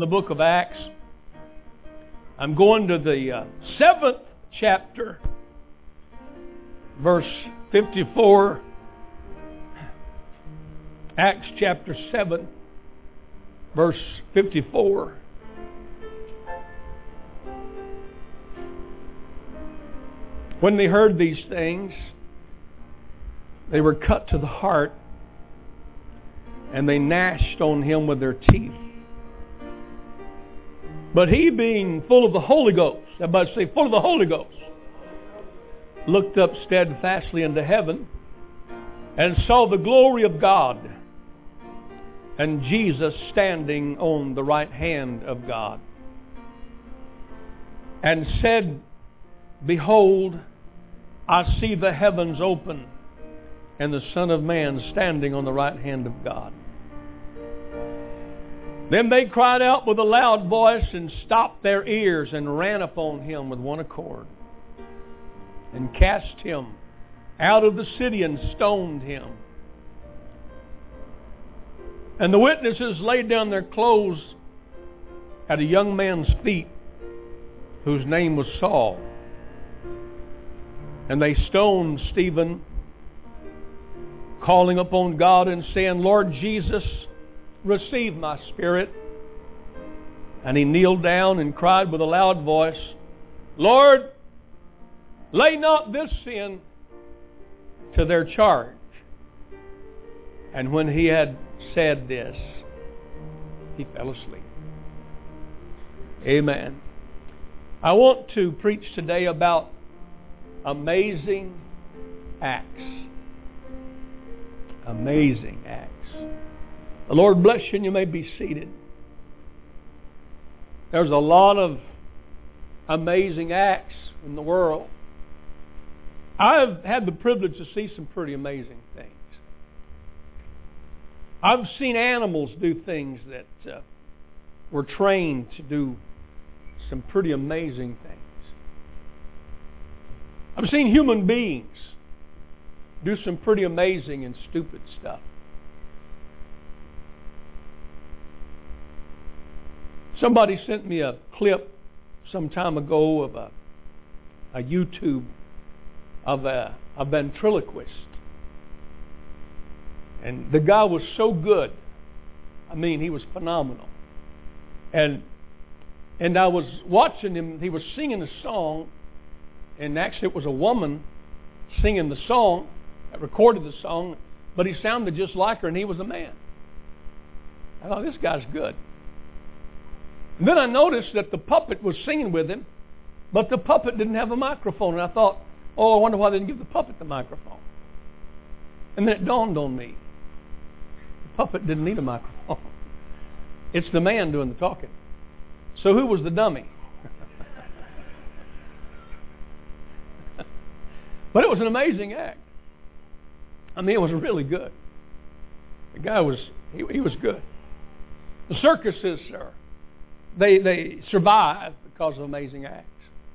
the book of Acts. I'm going to the 7th chapter, verse 54. Acts chapter 7, verse 54. When they heard these things, they were cut to the heart, and they gnashed on him with their teeth. But he, being full of the Holy Ghost, everybody say, full of the Holy Ghost, looked up steadfastly into heaven and saw the glory of God and Jesus standing on the right hand of God, and said, Behold, I see the heavens open and the Son of Man standing on the right hand of God. Then they cried out with a loud voice and stopped their ears and ran upon him with one accord and cast him out of the city and stoned him. And the witnesses laid down their clothes at a young man's feet, whose name was Saul. And they stoned Stephen, calling upon God and saying, Lord Jesus, receive my spirit. And he kneeled down and cried with a loud voice, Lord, lay not this sin to their charge. And when he had said this, he fell asleep. Amen. I want to preach today about amazing acts. Amazing acts. The Lord bless you, and you may be seated. There's a lot of amazing acts in the world. I've had the privilege to see some pretty amazing things. I've seen animals do things that were trained to do some pretty amazing things. I've seen human beings do some pretty amazing and stupid stuff. Somebody sent me a clip some time ago of a YouTube of a ventriloquist. And the guy was so good. I mean, he was phenomenal. And I was watching him. He was singing a song. And actually it was a woman singing the song, that recorded the song. But he sounded just like her, and he was a man. I thought, this guy's good. And then I noticed that the puppet was singing with him, but the puppet didn't have a microphone. And I thought, I wonder why they didn't give the puppet the microphone. And then it dawned on me. The puppet didn't need a microphone. It's the man doing the talking. So who was the dummy? But it was an amazing act. I mean, it was really good. The guy was, he was good. The circuses, sir, they survive because of amazing acts.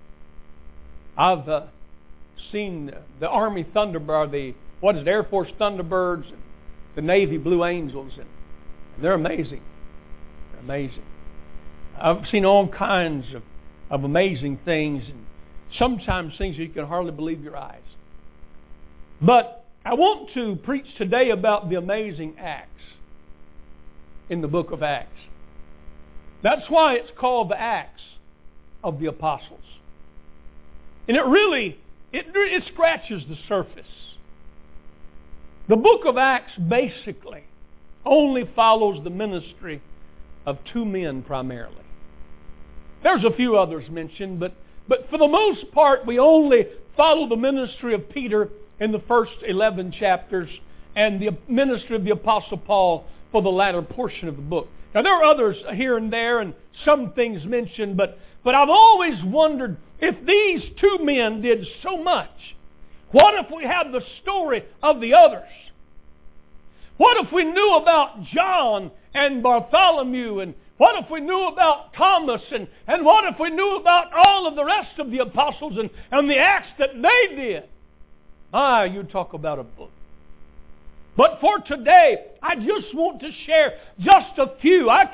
I've seen the Army Thunderbird, Air Force Thunderbirds, and the Navy Blue Angels, and they're amazing. They're amazing. I've seen all kinds of amazing things, and sometimes things you can hardly believe your eyes. But I want to preach today about the amazing acts in the book of Acts. That's why it's called the Acts of the Apostles. And it scratches the surface. The book of Acts basically only follows the ministry of two men primarily. There's a few others mentioned, but for the most part we only follow the ministry of Peter in the first 11 chapters and the ministry of the Apostle Paul for the latter portion of the book. Now there are others here and there and some things mentioned, but I've always wondered if these two men did so much, what if we had the story of the others? What if we knew about John and Bartholomew, and what if we knew about Thomas, and what if we knew about all of the rest of the apostles and the acts that they did? You talk about a book. But for today, I just want to share just a few. I can't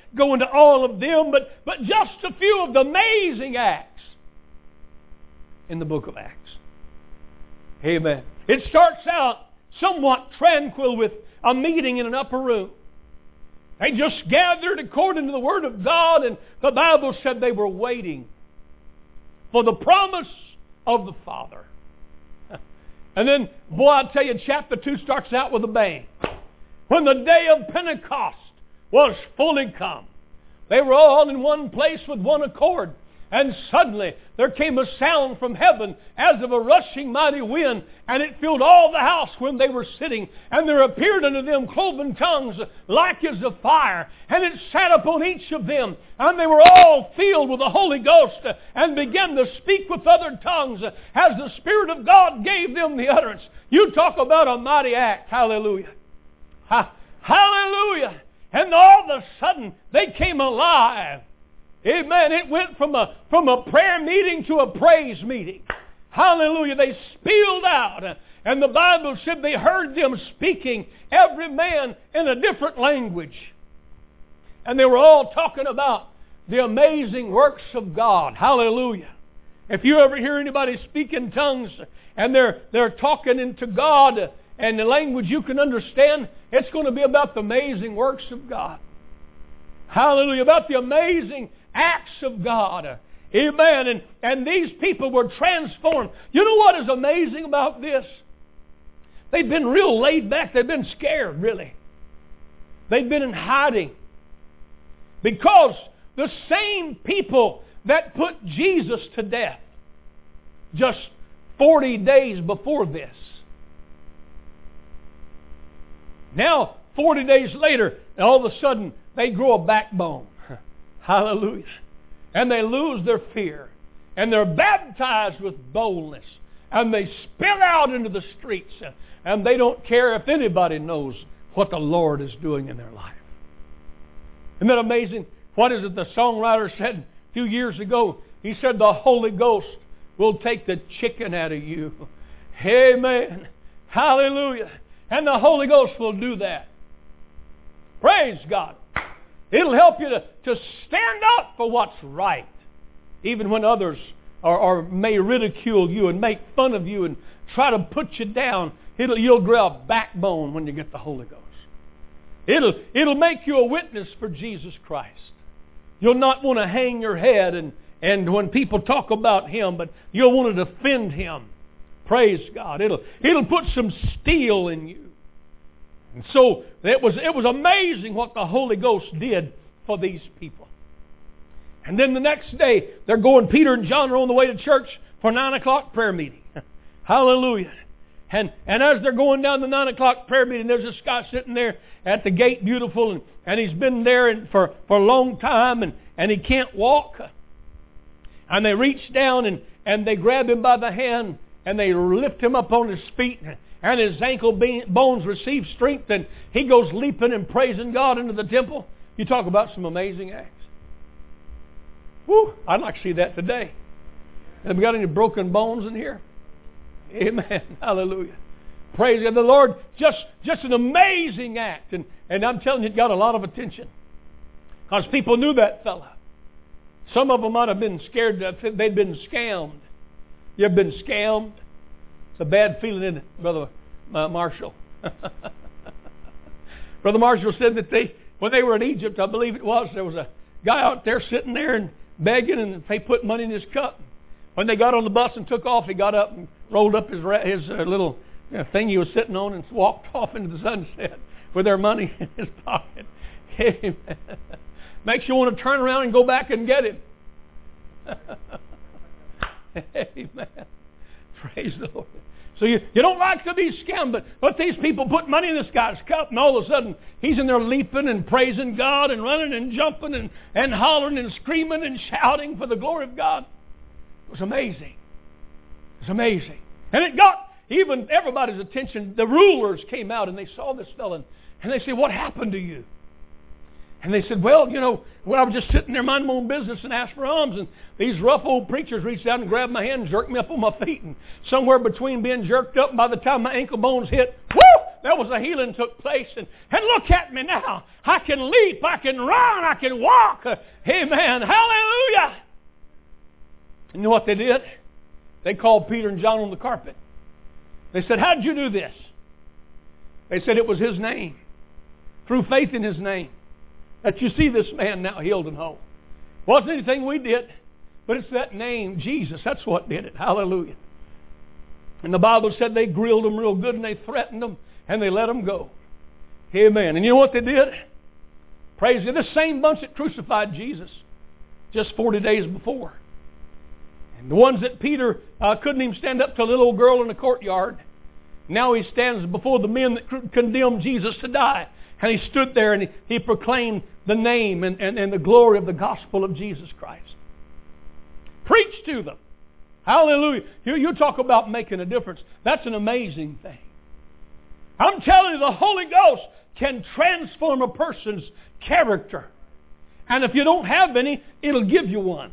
go into all of them, but just a few of the amazing acts in the book of Acts. Amen. It starts out somewhat tranquil with a meeting in an upper room. They just gathered according to the Word of God, and the Bible said they were waiting for the promise of the Father. And then, boy, I tell you, chapter 2 starts out with a bang. When the day of Pentecost was fully come, they were all in one place with one accord. And suddenly there came a sound from heaven as of a rushing mighty wind, and it filled all the house when they were sitting. And there appeared unto them cloven tongues like as of fire, and it sat upon each of them. And they were all filled with the Holy Ghost, and began to speak with other tongues as the Spirit of God gave them the utterance. You talk about a mighty act. Hallelujah. Hallelujah. And all of a sudden they came alive. Amen. It went from a prayer meeting to a praise meeting. Hallelujah. They spilled out. And the Bible said they heard them speaking, every man in a different language. And they were all talking about the amazing works of God. Hallelujah. If you ever hear anybody speak in tongues and they're talking into God and the language you can understand, it's going to be about the amazing works of God. Hallelujah. About the amazing acts of God. Amen. And these people were transformed. You know what is amazing about this? They've been real laid back. They've been scared, really. They've been in hiding. Because the same people that put Jesus to death just 40 days before this, now 40 days later, all of a sudden they grow a backbone. Hallelujah. And they lose their fear. And they're baptized with boldness. And they spill out into the streets. And they don't care if anybody knows what the Lord is doing in their life. Isn't that amazing? What is it the songwriter said a few years ago? He said, the Holy Ghost will take the chicken out of you. Amen. Hallelujah. And the Holy Ghost will do that. Praise God. It'll help you to stand up for what's right. Even when others may ridicule you and make fun of you and try to put you down, you'll grow a backbone when you get the Holy Ghost. It'll make you a witness for Jesus Christ. You'll not want to hang your head and when people talk about Him, but you'll want to defend Him. Praise God. It'll put some steel in you. And so it was amazing what the Holy Ghost did for these people. And then the next day, they're going, Peter and John are on the way to church for 9 o'clock prayer meeting. Hallelujah. And as they're going down the 9 o'clock prayer meeting, there's this guy sitting there at the gate, beautiful, and he's been there for a long time, and he can't walk. And they reach down and they grab him by the hand, and they lift him up on his feet, and his ankle bones receive strength, and he goes leaping and praising God into the temple. You talk about some amazing acts. Whew, I'd like to see that today. Have we got any broken bones in here? Amen. Hallelujah. Praise God. The Lord, just an amazing act. And I'm telling you, it got a lot of attention. Because people knew that fella. Some of them might have been scared that they'd been scammed. You ever been scammed? It's a bad feeling, isn't it, Brother Marshall? Brother Marshall said that when they were in Egypt, I believe it was, there was a guy out there sitting there and begging, and they put money in his cup. When they got on the bus and took off, he got up and rolled up his little thing he was sitting on and walked off into the sunset with their money in his pocket. Amen. Makes you want to turn around and go back and get it. Amen. Praise the Lord. So you don't like to be scammed, but these people put money in this guy's cup, and all of a sudden he's in there leaping and praising God and running and jumping and hollering and screaming and shouting for the glory of God. It was amazing. It was amazing. And it got even everybody's attention. The rulers came out and they saw this fellow, and they said, "What happened to you?" And they said, well, I was just sitting there minding my own business and asked for alms. And these rough old preachers reached out and grabbed my hand and jerked me up on my feet. And somewhere between being jerked up, by the time my ankle bones hit, whoo, there was a healing took place. And look at me now. I can leap, I can run, I can walk. Amen. Hallelujah. You know what they did? They called Peter and John on the carpet. They said, how did you do this? They said it was His name. Through faith in His name. That you see this man now healed and whole. It wasn't anything we did. But it's that name, Jesus. That's what did it. Hallelujah. And the Bible said they grilled them real good and they threatened them and they let them go. Amen. And you know what they did? Praise God. This same bunch that crucified Jesus just 40 days before. And the ones that Peter couldn't even stand up to a little old girl in the courtyard. Now he stands before the men that condemned Jesus to die. And he stood there and he proclaimed the name and the glory of the gospel of Jesus Christ. Preach to them. Hallelujah. You talk about making a difference. That's an amazing thing. I'm telling you, the Holy Ghost can transform a person's character. And if you don't have any, it'll give you one.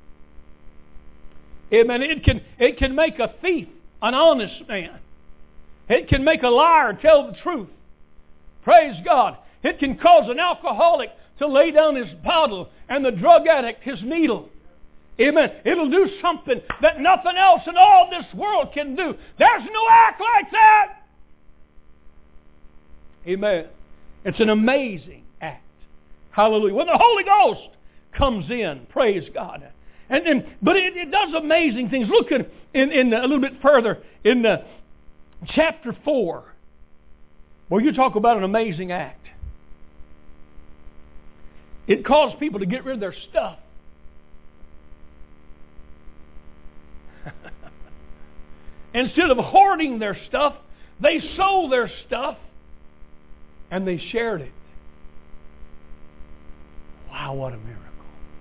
Amen. It can make a thief an honest man. It can make a liar tell the truth. Praise God. It can cause an alcoholic to lay down his bottle and the drug addict his needle. Amen. It'll do something that nothing else in all this world can do. There's no act like that. Amen. It's an amazing act. Hallelujah. When the Holy Ghost comes in, praise God. But it does amazing things. Look at in a little bit further in chapter 4, where you talk about an amazing act. It caused people to get rid of their stuff. Instead of hoarding their stuff, they sold their stuff and they shared it. Wow, what a miracle.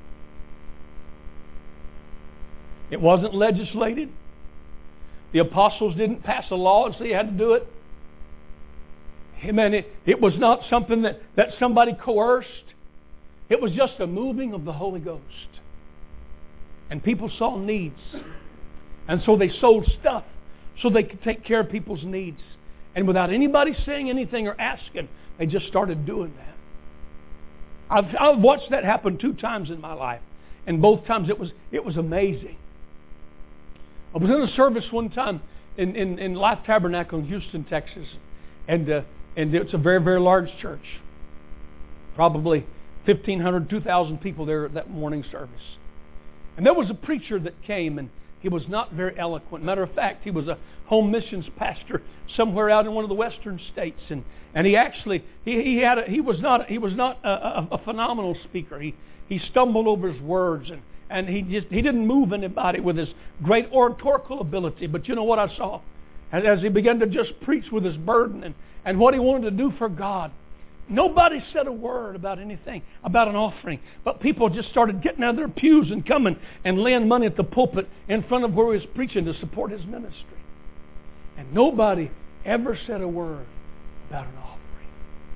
It wasn't legislated. The apostles didn't pass a law and say you had to do it. Amen. It was not something that somebody coerced. It was just a moving of the Holy Ghost. And people saw needs. And so they sold stuff so they could take care of people's needs. And without anybody saying anything or asking, they just started doing that. I've watched that happen 2 times in my life. And both times it was amazing. I was in a service one time in Life Tabernacle in Houston, Texas. And it's a very, very large church. Probably 1,500, 2,000 people there at that morning service. And there was a preacher that came, and he was not very eloquent. Matter of fact, he was a home missions pastor somewhere out in one of the western states. And he actually he was not a phenomenal speaker. He stumbled over his words and he didn't move anybody with his great oratorical ability. But you know what I saw? As he began to just preach with his burden and what he wanted to do for God. Nobody said a word about anything, about an offering. But people just started getting out of their pews and coming and laying money at the pulpit in front of where he was preaching to support his ministry. And nobody ever said a word about an offering.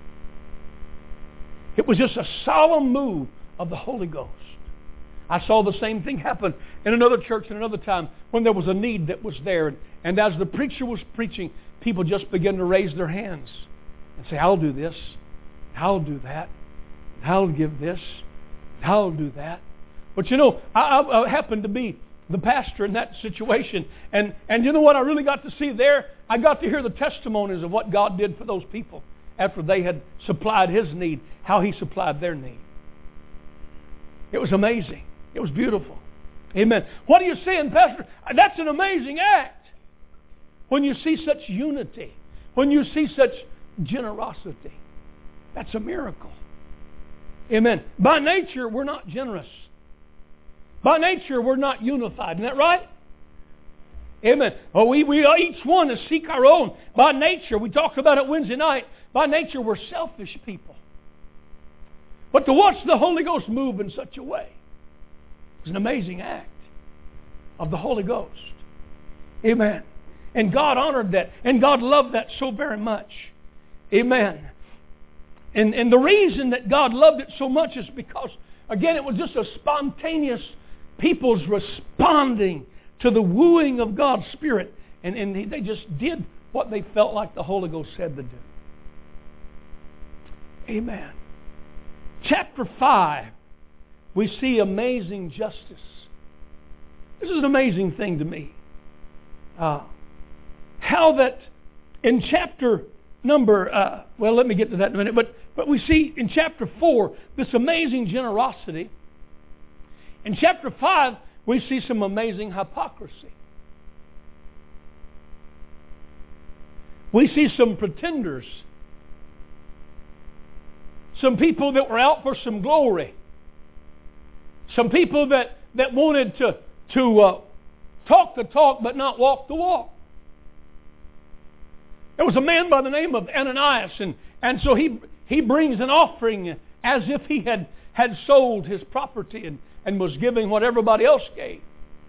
It was just a solemn move of the Holy Ghost. I saw the same thing happen in another church at another time when there was a need that was there. And as the preacher was preaching, people just began to raise their hands and say, I'll do this. I'll do that. I'll give this. I'll do that. But you know, I happened to be the pastor in that situation. And you know what I really got to see there? I got to hear the testimonies of what God did for those people after they had supplied His need, how He supplied their need. It was amazing. It was beautiful. Amen. What are you saying, Pastor? That's an amazing act. When you see such unity, when you see such generosity. That's a miracle. Amen. By nature, we're not generous. By nature, we're not unified. Isn't that right? Amen. Oh, we each one is seek our own. By nature, we talked about it Wednesday night. By nature, we're selfish people. But to watch the Holy Ghost move in such a way is an amazing act of the Holy Ghost. Amen. And God honored that. And God loved that so very much. Amen. And the reason that God loved it so much is because, again, it was just a spontaneous people's responding to the wooing of God's Spirit. And they just did what they felt like the Holy Ghost said to do. Amen. Chapter 5, we see amazing justice. This is an amazing thing to me. How that in chapter number, well, let me get to that in a minute, but we see in chapter 4 this amazing generosity. In chapter 5, we see some amazing hypocrisy. We see some pretenders. Some people that were out for some glory. Some people that wanted to talk the talk but not walk the walk. There was a man by the name of Ananias, and so he brings an offering as if he had sold his property and was giving what everybody else gave.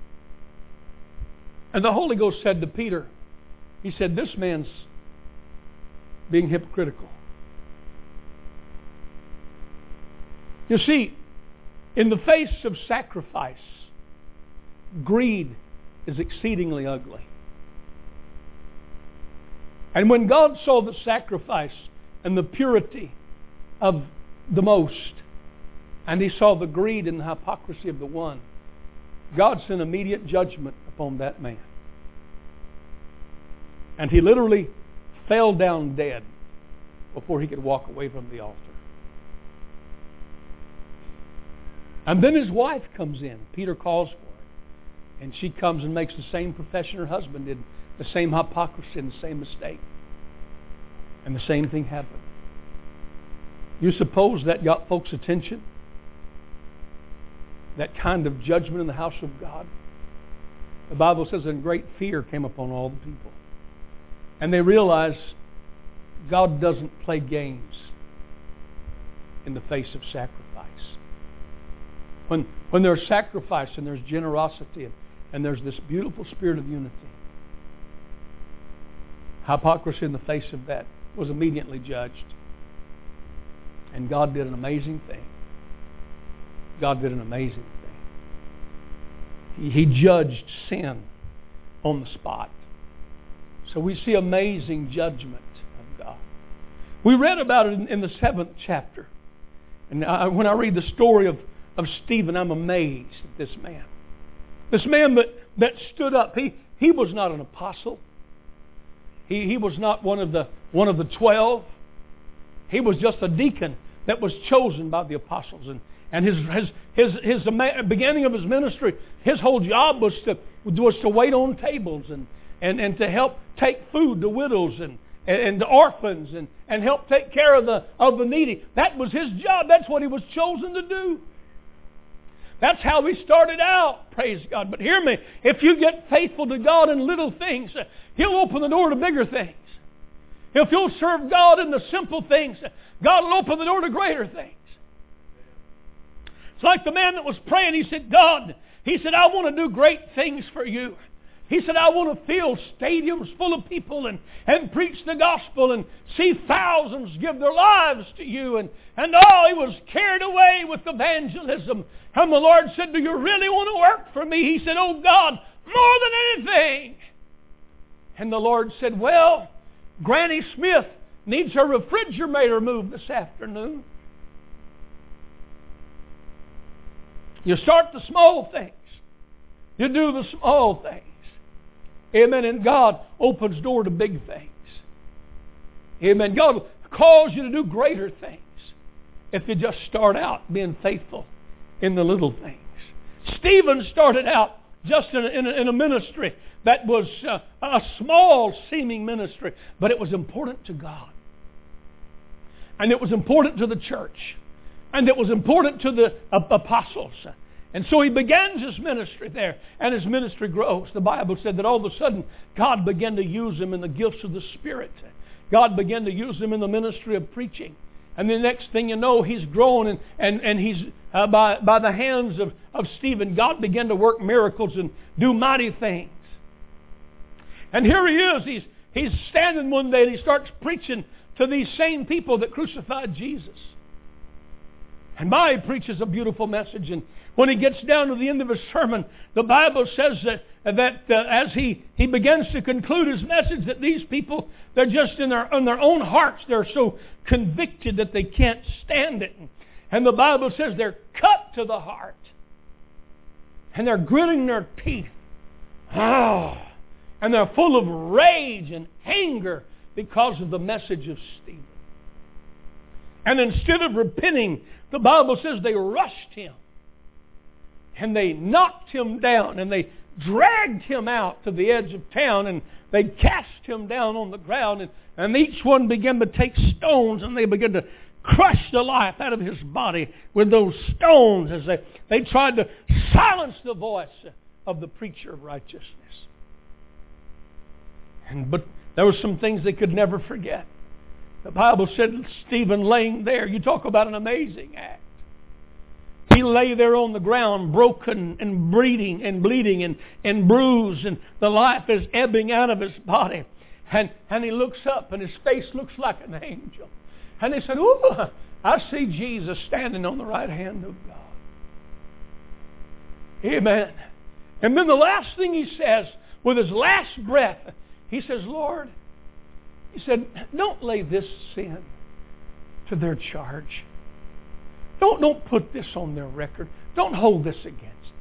And the Holy Ghost said to Peter, he said, this man's being hypocritical. You see, in the face of sacrifice, greed is exceedingly ugly. And when God saw the sacrifice and the purity of the most, and He saw the greed and the hypocrisy of the one, God sent immediate judgment upon that man. And he literally fell down dead before he could walk away from the altar. And then his wife comes in. Peter calls for her. And she comes and makes the same profession her husband did. The same hypocrisy and the same mistake. And the same thing happened. You suppose that got folks' attention? That kind of judgment in the house of God? The Bible says, and great fear came upon all the people. And they realized God doesn't play games in the face of sacrifice. When there's sacrifice and there's generosity and there's this beautiful spirit of unity, hypocrisy in the face of that was immediately judged. And God did an amazing thing. God did an amazing thing. He judged sin on the spot. So we see amazing judgment of God. We read about it in the 7th chapter. And when I read the story of Stephen, I'm amazed at this man. This man that stood up, he was not an apostle. He was not one of the 12. He was just a deacon that was chosen by the apostles. And his beginning of his ministry, his whole job was to wait on tables and to help take food to widows and to orphans and help take care of the needy. That was his job. That's what he was chosen to do. That's how he started out, praise God. But hear me, if you get faithful to God in little things, He'll open the door to bigger things. If you'll serve God in the simple things, God will open the door to greater things. It's like the man that was praying. He said, God, he said, I want to do great things for you. He said, I want to fill stadiums full of people and preach the gospel and see thousands give their lives to you. And he was carried away with evangelism. And the Lord said, do you really want to work for me? He said, oh God, more than anything. And the Lord said, well, Granny Smith needs her refrigerator moved this afternoon. You start the small things. You do the small things. Amen. And God opens door to big things. Amen. God will cause you to do greater things if you just start out being faithful in the little things. Stephen started out just in a ministry that was a small seeming ministry, but it was important to God. And it was important to the church. And it was important to the apostles. And so he begins his ministry there, and his ministry grows. The Bible said that all of a sudden, God began to use him in the gifts of the Spirit. God began to use him in the ministry of preaching. And the next thing you know, he's grown, and he's by the hands of Stephen, God began to work miracles and do mighty things. And here he is. He's standing one day, and he starts preaching to these same people that crucified Jesus. And he preaches a beautiful message. And when he gets down to the end of his sermon, the Bible says that as he begins to conclude his message, that these people, they're just in their own hearts, they're so convicted that they can't stand it. And the Bible says they're cut to the heart. And they're gritting their teeth. Oh, and they're full of rage and anger because of the message of Stephen. And instead of repenting, the Bible says they rushed him. And they knocked him down. And they dragged him out to the edge of town. And they cast him down on the ground. And each one began to take stones. And they began to crush the life out of his body with those stones as they tried to silence the voice of the preacher of righteousness. But there were some things they could never forget. The Bible said Stephen laying there, you talk about an amazing act. He lay there on the ground, broken and bleeding and bruised, and the life is ebbing out of his body. And he looks up, and his face looks like an angel. And they said, "Ooh, I see Jesus standing on the right hand of God." Amen. And then the last thing he says, with his last breath, he says, "Lord," he said, "don't lay this sin to their charge. Don't put this on their record. Don't hold this against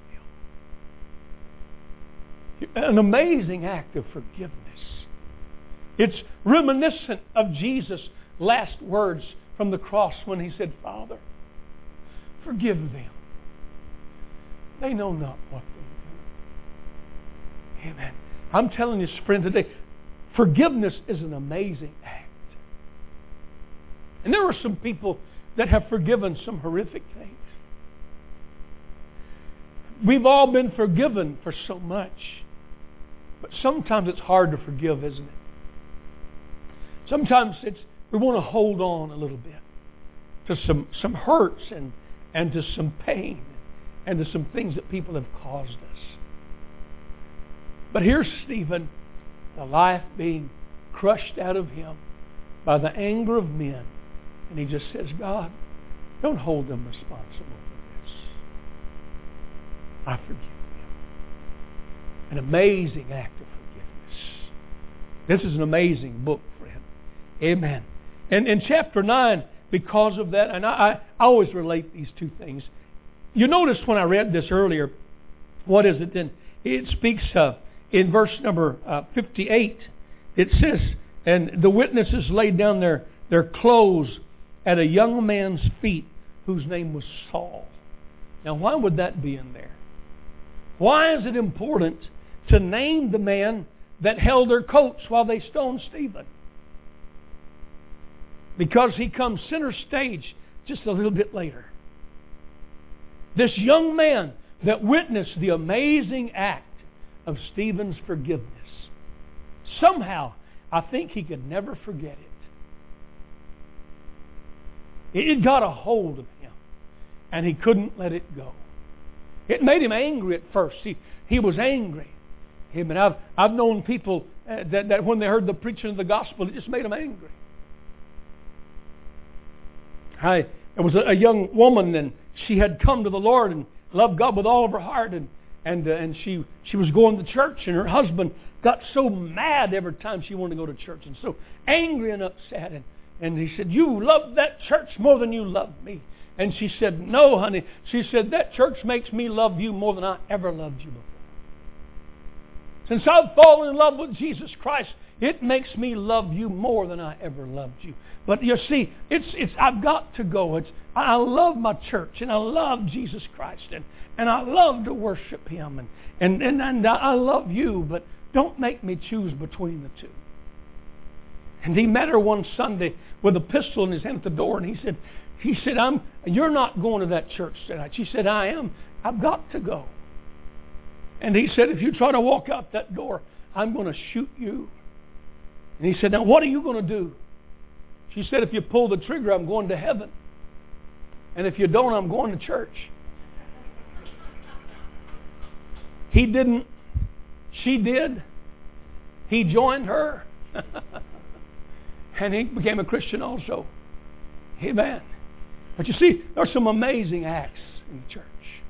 them." An amazing act of forgiveness. It's reminiscent of Jesus' last words from the cross when he said, "Father, forgive them. They know not what they do." Amen. I'm telling you, friend, today, forgiveness is an amazing act. And there are some people that have forgiven some horrific things. We've all been forgiven for so much. But sometimes it's hard to forgive, isn't it? Sometimes we want to hold on a little bit to some hurts and to some pain and to some things that people have caused us. But here's Stephen, the life being crushed out of him by the anger of men. And he just says, "God, don't hold them responsible for this. I forgive them." An amazing act of forgiveness. This is an amazing book, friend. Amen. And in chapter 9, because of that, and I always relate these two things. You notice when I read this earlier, what is it then? It speaks in verse number 58. It says, "And the witnesses laid down their clothes at a young man's feet whose name was Saul." Now, why would that be in there? Why is it important to name the man that held their coats while they stoned Stephen? Because he comes center stage just a little bit later. This young man that witnessed the amazing act of Stephen's forgiveness. Somehow, I think he could never forget it. It got a hold of him, and he couldn't let it go. It made him angry at first. He was angry. And I've known people that when they heard the preaching of the gospel, it just made them angry. There was a young woman, and she had come to the Lord and loved God with all of her heart, and she was going to church, and her husband got so mad every time she wanted to go to church, and so angry and upset, and he said, "You love that church more than you love me." And she said, "No, honey." She said, "That church makes me love you more than I ever loved you before. Since I've fallen in love with Jesus Christ, it makes me love you more than I ever loved you." But you see, I've got to go. I love my church, and I love Jesus Christ, and I love to worship Him, and I love you, but don't make me choose between the two. And he met her one Sunday with a pistol in his hand at the door, and he said, "You're not going to that church tonight." She said, "I am. I've got to go." And he said, "If you try to walk out that door, I'm going to shoot you." And he said, "Now what are you going to do?" She said, "If you pull the trigger, I'm going to heaven. And if you don't, I'm going to church." He didn't. She did. He joined her. And he became a Christian also. Amen. But you see, there are some amazing acts in the church.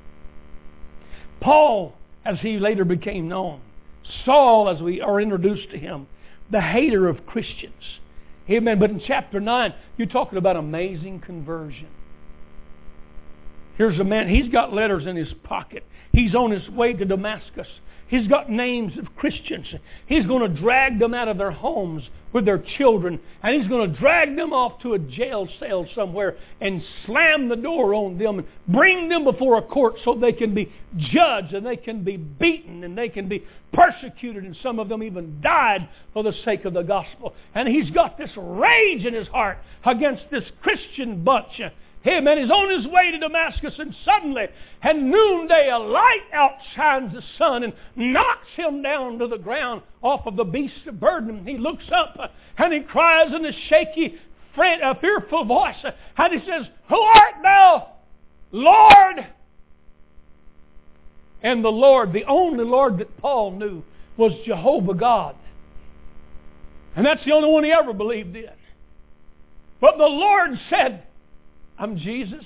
Paul, as he later became known, Saul, as we are introduced to him, the hater of Christians. Amen. But in chapter 9, you're talking about amazing conversion. Here's a man, he's got letters in his pocket. He's on his way to Damascus. He's got names of Christians. He's going to drag them out of their homes with their children. And he's going to drag them off to a jail cell somewhere and slam the door on them and bring them before a court so they can be judged and they can be beaten and they can be persecuted. And some of them even died for the sake of the gospel. And he's got this rage in his heart against this Christian bunch. Amen. He's on his way to Damascus, and suddenly, at noonday, a light outshines the sun and knocks him down to the ground off of the beast of burden. He looks up and he cries in a shaky, fearful voice, and he says, "Who art thou, Lord?" And the Lord, the only Lord that Paul knew, was Jehovah God. And that's the only one he ever believed in. But the Lord said, "I'm Jesus,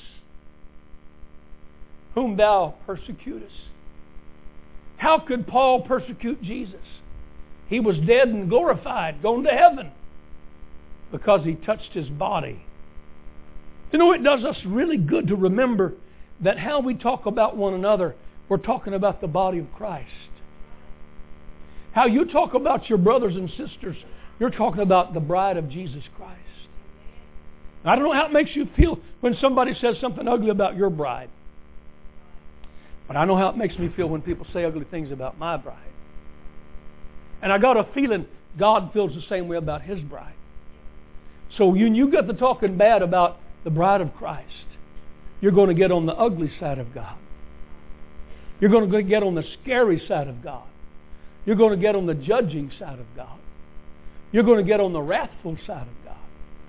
whom thou persecutest." How could Paul persecute Jesus? He was dead and glorified, gone to heaven, because he touched his body. You know, it does us really good to remember that how we talk about one another, we're talking about the body of Christ. How you talk about your brothers and sisters, you're talking about the bride of Jesus Christ. I don't know how it makes you feel when somebody says something ugly about your bride. But I know how it makes me feel when people say ugly things about my bride. And I got a feeling God feels the same way about His bride. So when you get to talking bad about the bride of Christ, you're going to get on the ugly side of God. You're going to get on the scary side of God. You're going to get on the judging side of God. You're going to get on the wrathful side of God.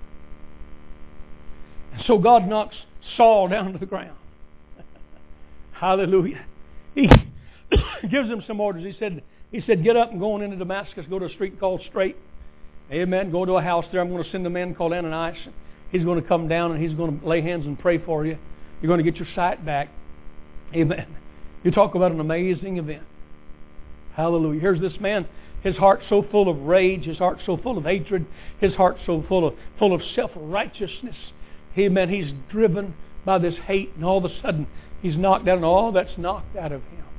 So God knocks Saul down to the ground. Hallelujah. He gives him some orders. He said, "Get up and go on into Damascus. Go to a street called Straight. Amen. Go to a house there. I'm going to send a man called Ananias. He's going to come down and he's going to lay hands and pray for you. You're going to get your sight back." Amen. You talk about an amazing event. Hallelujah. Here's this man. His heart so full of rage. His heart so full of hatred. His heart so full of self-righteousness. Amen. He's driven by this hate, and all of a sudden he's knocked down, and all that's knocked out of him.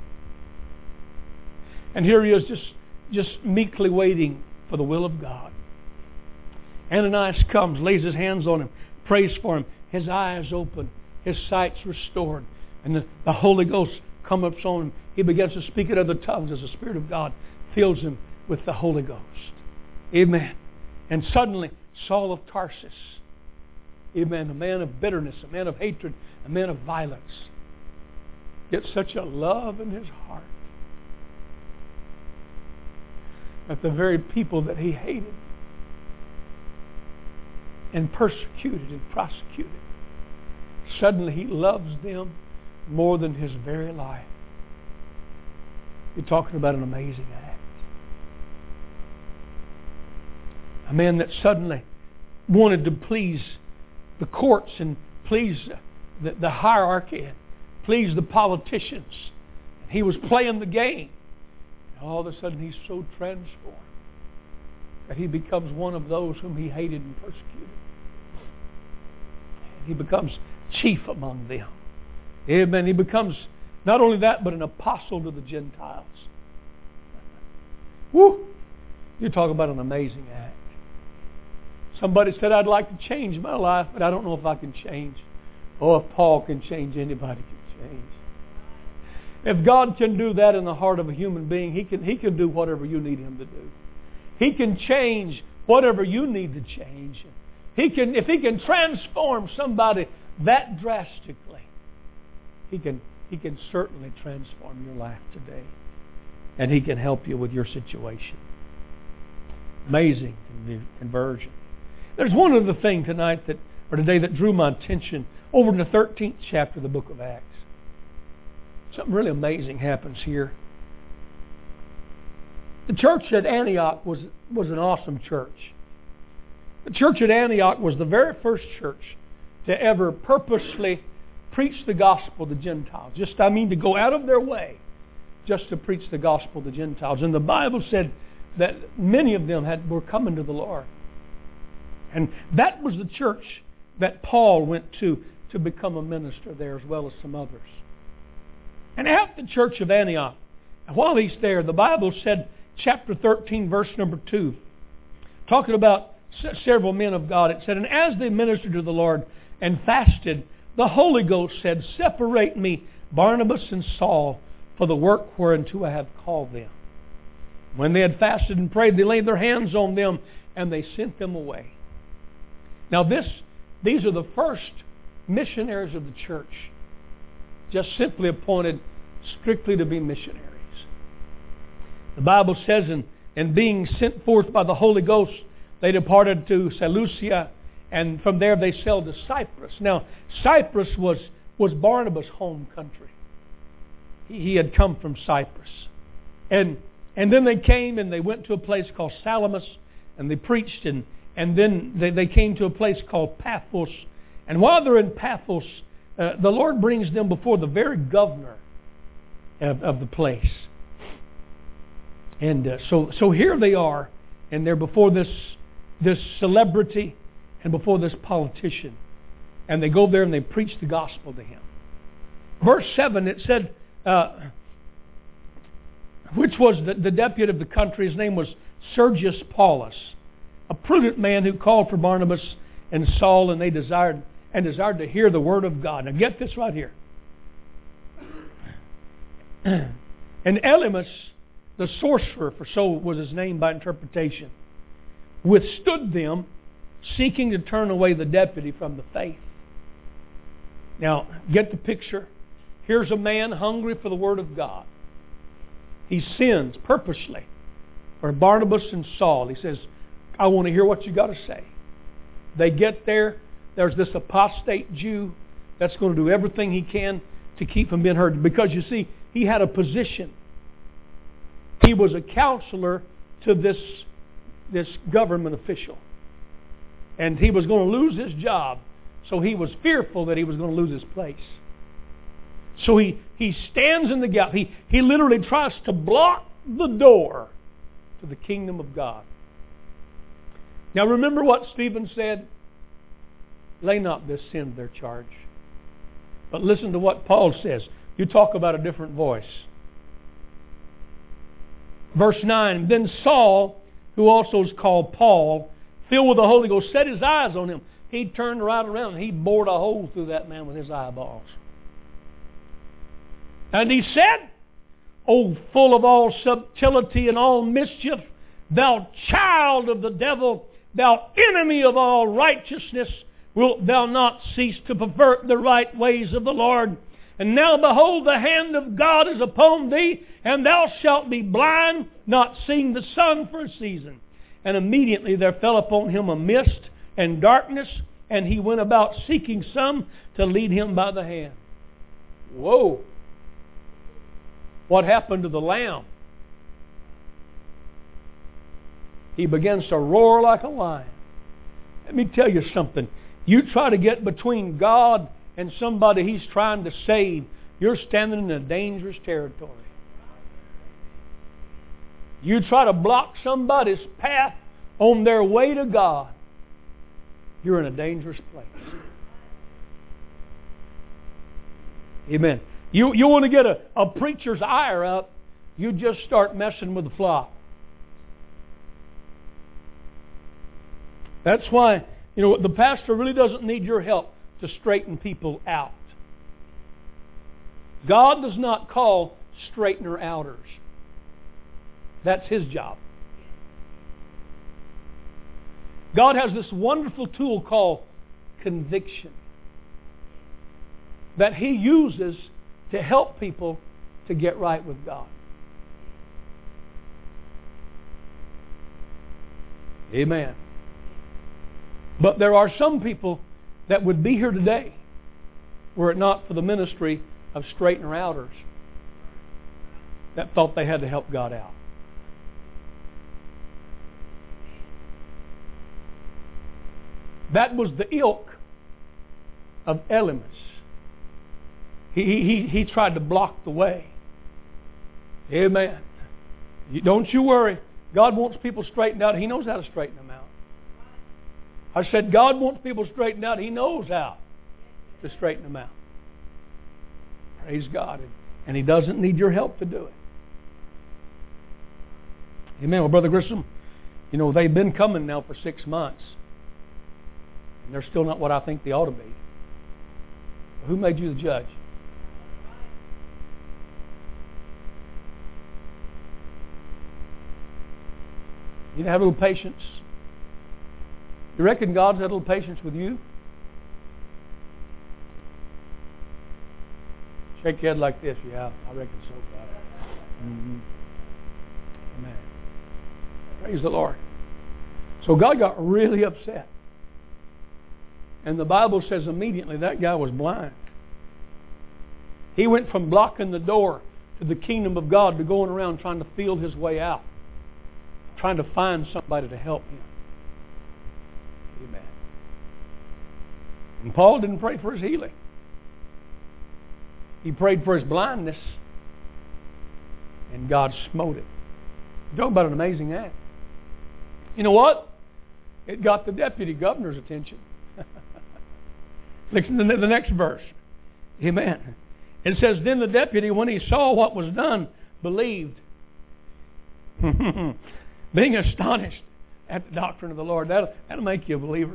And here he is just meekly waiting for the will of God. Ananias comes, lays his hands on him, prays for him. His eyes open, his sight's restored, and the Holy Ghost comes up on him. He begins to speak in other tongues as the Spirit of God fills him with the Holy Ghost. Amen. And suddenly, Saul of Tarsus, amen, a man of bitterness, a man of hatred, a man of violence, gets such a love in his heart that the very people that he hated and persecuted and prosecuted, suddenly he loves them more than his very life. You're talking about an amazing act. A man that suddenly wanted to please the courts and please the hierarchy and please the politicians. He was playing the game. And all of a sudden he's so transformed that he becomes one of those whom he hated and persecuted. And he becomes chief among them. Amen. He becomes not only that, but an apostle to the Gentiles. Woo! You talk about an amazing act. Somebody said, "I'd like to change my life, but I don't know if I can change." Oh, if Paul can change, anybody can change. If God can do that in the heart of a human being, He can do whatever you need Him to do. He can change whatever you need to change. If He can transform somebody that drastically, He can certainly transform your life today. And He can help you with your situation. Amazing conversion. There's one other thing today that drew my attention over in the 13th chapter of the book of Acts. Something really amazing happens here. The church at Antioch was an awesome church. The church at Antioch was the very first church to ever purposely preach the gospel to Gentiles. To go out of their way just to preach the gospel to Gentiles. And the Bible said that many of them were coming to the Lord. And that was the church that Paul went to become a minister there, as well as some others. And at the church of Antioch, while he's there, the Bible said, chapter 13, verse number 2, talking about several men of God, it said, "And as they ministered to the Lord and fasted, the Holy Ghost said, Separate me, Barnabas and Saul, for the work whereunto I have called them. When they had fasted and prayed, they laid their hands on them, and they sent them away." Now these are the first missionaries of the church, just simply appointed strictly to be missionaries. The Bible says, and being sent forth by the Holy Ghost, they departed to Seleucia, and from there they sailed to Cyprus. Now, Cyprus was Barnabas' home country. He had come from Cyprus. And then they came and they went to a place called Salamis, and they preached, and then they came to a place called Paphos. And while they're in Paphos, the Lord brings them before the very governor of the place. And so here they are, and they're before this celebrity and before this politician. And they go there and they preach the gospel to him. Verse 7, it said, which was the deputy of the country, his name was Sergius Paulus, a prudent man who called for Barnabas and Saul, and they desired to hear the word of God. Now get this right here. And Elymas, the sorcerer, for so was his name by interpretation, withstood them, seeking to turn away the deputy from the faith. Now, get the picture. Here's a man hungry for the Word of God. He sins purposely for Barnabas and Saul. He says, I want to hear what you got to say. They get there. There's this apostate Jew that's going to do everything he can to keep from being heard. Because, you see, he had a position. He was a counselor to this government official. And he was going to lose his job. So he was fearful that he was going to lose his place. So he stands in the gap. He literally tries to block the door to the kingdom of God. Now remember what Stephen said? Lay not this sin to their charge. But listen to what Paul says. You talk about a different voice. Verse 9, Then Saul, who also is called Paul, filled with the Holy Ghost, set his eyes on him. He turned right around and he bored a hole through that man with his eyeballs. And he said, O full of all subtlety and all mischief, thou child of the devil, thou enemy of all righteousness, wilt thou not cease to pervert the right ways of the Lord? And now behold, the hand of God is upon thee, and thou shalt be blind, not seeing the sun for a season. And immediately there fell upon him a mist and darkness, and he went about seeking some to lead him by the hand. Whoa! What happened to the lamb? He begins to roar like a lion. Let me tell you something. You try to get between God and somebody He's trying to save, you're standing in a dangerous territory. You try to block somebody's path on their way to God, you're in a dangerous place. Amen. You want to get a preacher's ire up, you just start messing with the flock. That's why, the pastor really doesn't need your help to straighten people out. God does not call straightener outers. That's His job. God has this wonderful tool called conviction that He uses to help people to get right with God. Amen. But there are some people that would be here today were it not for the ministry of straightener outers that thought they had to help God out. That was the ilk of Elymas. He tried to block the way. Amen. Don't you worry. God wants people straightened out. He knows how to straighten them out. I said God wants people straightened out. He knows how to straighten them out. Praise God. And He doesn't need your help to do it. Amen. Well, Brother Grissom, they've been coming now for 6 months. And they're still not what I think they ought to be. Who made you the judge? You have a little patience. You reckon God's had a little patience with you? Shake your head like this. Yeah, I reckon so, God. Mm-hmm. Amen. Praise the Lord. So God got really upset. And the Bible says immediately that guy was blind. He went from blocking the door to the kingdom of God to going around trying to feel his way out. Trying to find somebody to help him. Amen. And Paul didn't pray for his healing. He prayed for his blindness. And God smote it. Talk about an amazing act. You know what? It got the deputy governor's attention. Listen to the next verse. Amen. It says, then the deputy, when he saw what was done, believed. Being astonished at the doctrine of the Lord. That'll make you a believer.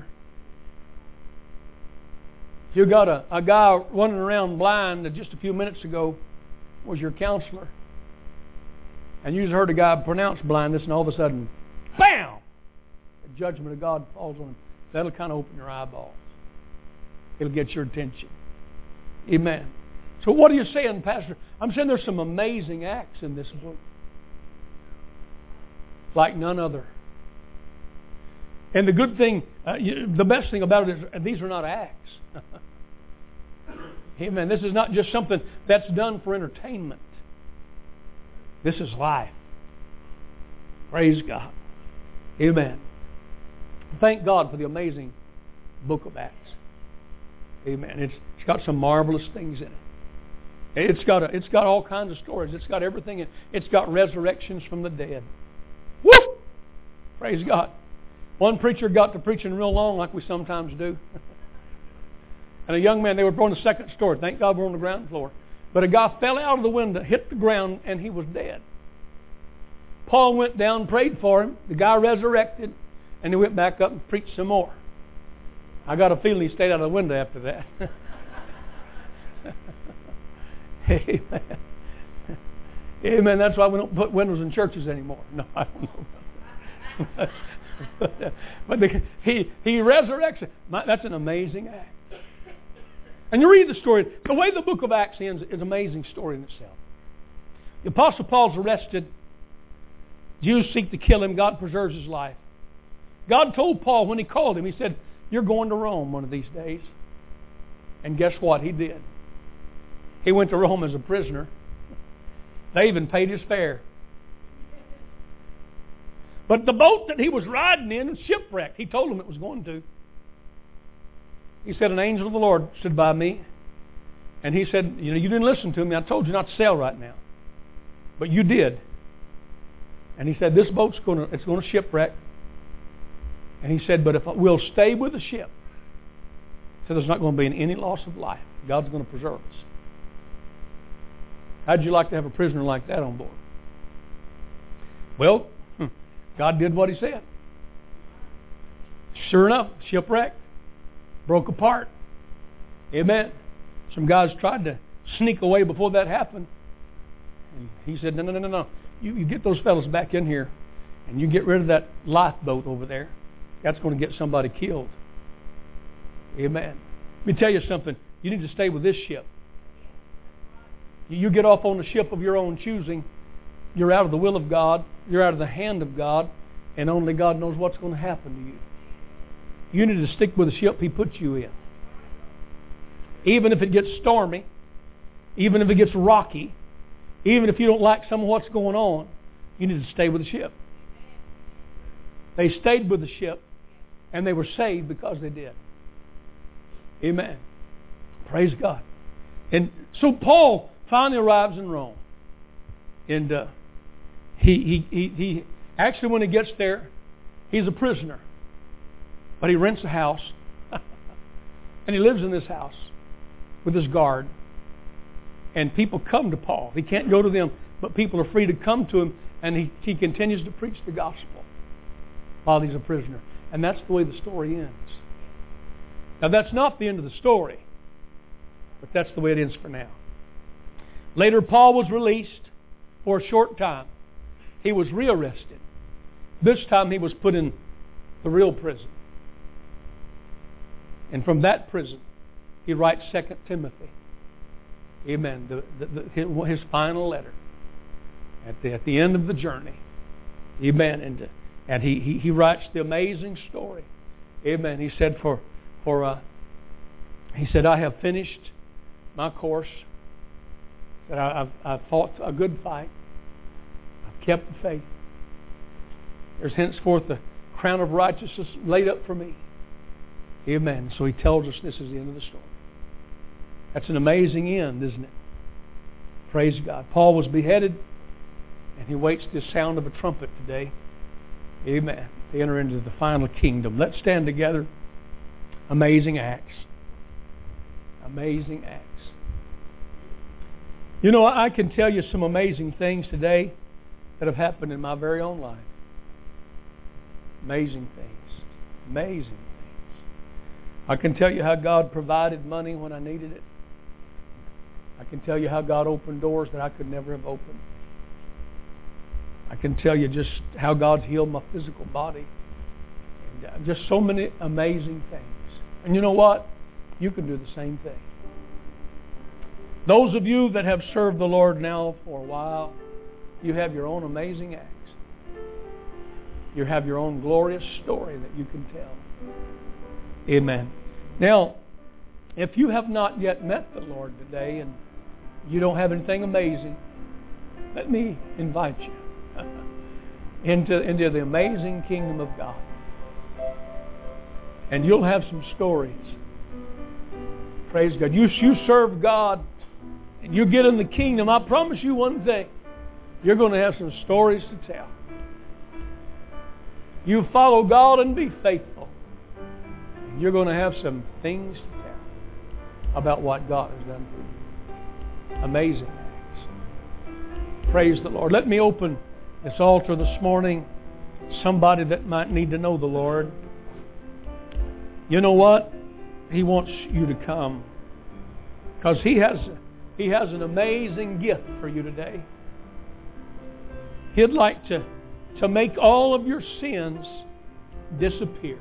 You got a guy running around blind that just a few minutes ago was your counselor. And you just heard a guy pronounce blindness, and all of a sudden, bam! The judgment of God falls on him. That'll kind of open your eyeballs. It'll get your attention. Amen. So what are you saying, Pastor? I'm saying there's some amazing acts in this book. Like none other. And the good thing, the best thing about it is these are not acts. Amen. This is not just something that's done for entertainment. This is life. Praise God. Amen. Thank God for the amazing book of Acts. Amen. It's got some marvelous things in it. It's got all kinds of stories. It's got everything. It's got resurrections from the dead. Woo! Praise God. One preacher got to preaching real long like we sometimes do. And a young man, they were on the second story. Thank God we're on the ground floor. But a guy fell out of the window, hit the ground, and he was dead. Paul went down, prayed for him. The guy resurrected, and he went back up and preached some more. I got a feeling he stayed out of the window after that. Amen. Amen. That's why we don't put windows in churches anymore. No, I don't know. But he resurrects. That's an amazing act. And you read the story. The way the book of Acts ends is an amazing story in itself. The Apostle Paul's arrested. Jews seek to kill him. God preserves his life. God told Paul when he called him, he said, you're going to Rome one of these days. And guess what? He did. He went to Rome as a prisoner. They even paid his fare. But the boat that he was riding in was shipwrecked. He told them it was going to. He said, an angel of the Lord stood by me. And he said, you didn't listen to me. I told you not to sail right now. But you did. And he said, this boat's going to shipwreck. And he said, but if we'll stay with the ship, so there's not going to be any loss of life. God's going to preserve us. How'd you like to have a prisoner like that on board? Well, God did what He said. Sure enough, shipwrecked, broke apart. Amen. Some guys tried to sneak away before that happened. And he said, no. You get those fellas back in here and you get rid of that lifeboat over there. That's going to get somebody killed. Amen. Let me tell you something. You need to stay with this ship. You get off on the ship of your own choosing, you're out of the will of God, you're out of the hand of God, and only God knows what's going to happen to you. You need to stick with the ship He puts you in. Even if it gets stormy, even if it gets rocky, even if you don't like some of what's going on, you need to stay with the ship. They stayed with the ship, and they were saved because they did. Amen. Praise God. And so Paul finally arrives in Rome. And he actually, when he gets there, he's a prisoner. But he rents a house. And he lives in this house with his guard. And people come to Paul. He can't go to them, but people are free to come to him. And he continues to preach the gospel while he's a prisoner. And that's the way the story ends. Now that's not the end of the story, but that's the way it ends for now. Later, Paul was released for a short time. He was rearrested. This time he was put in the real prison. And from that prison, he writes 2 Timothy. Amen. His final letter at the end of the journey. Amen. And he writes the amazing story. Amen. He said he said, I have finished my course. That I've fought a good fight. I've kept the faith. There's henceforth the crown of righteousness laid up for me. Amen. So he tells us this is the end of the story. That's an amazing end, isn't it? Praise God. Paul was beheaded, and he waits the sound of a trumpet today. Amen. To enter into the final kingdom. Let's stand together. Amazing acts. Amazing acts. You know, I can tell you some amazing things today that have happened in my very own life. Amazing things. Amazing things. I can tell you how God provided money when I needed it. I can tell you how God opened doors that I could never have opened. I can tell you just how God's healed my physical body. And just so many amazing things. And you know what? You can do the same thing. Those of you that have served the Lord now for a while, you have your own amazing acts. You have your own glorious story that you can tell. Amen. Now, if you have not yet met the Lord today and you don't have anything amazing, let me invite you into the amazing kingdom of God. And you'll have some stories. Praise God. You serve God and you get in the kingdom. I promise you one thing. You're going to have some stories to tell. You follow God and be faithful. And you're going to have some things to tell about what God has done for you. Amazing acts. Praise the Lord. Let me open this altar this morning. Somebody that might need to know the Lord. You know what? He wants you to come. Because He has an amazing gift for you today. He'd like to make all of your sins disappear.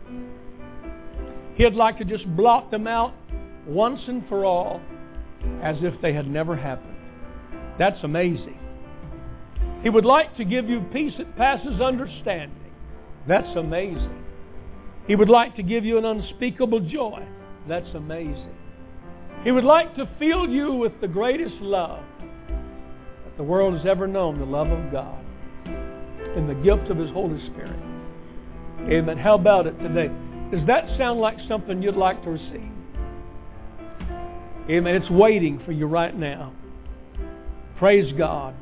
He'd like to just blot them out once and for all as if they had never happened. That's amazing. He would like to give you peace that passes understanding. That's amazing. He would like to give you an unspeakable joy. That's amazing. He would like to fill you with the greatest love that the world has ever known, the love of God, and the gift of His Holy Spirit. Amen. How about it today? Does that sound like something you'd like to receive? Amen. It's waiting for you right now. Praise God.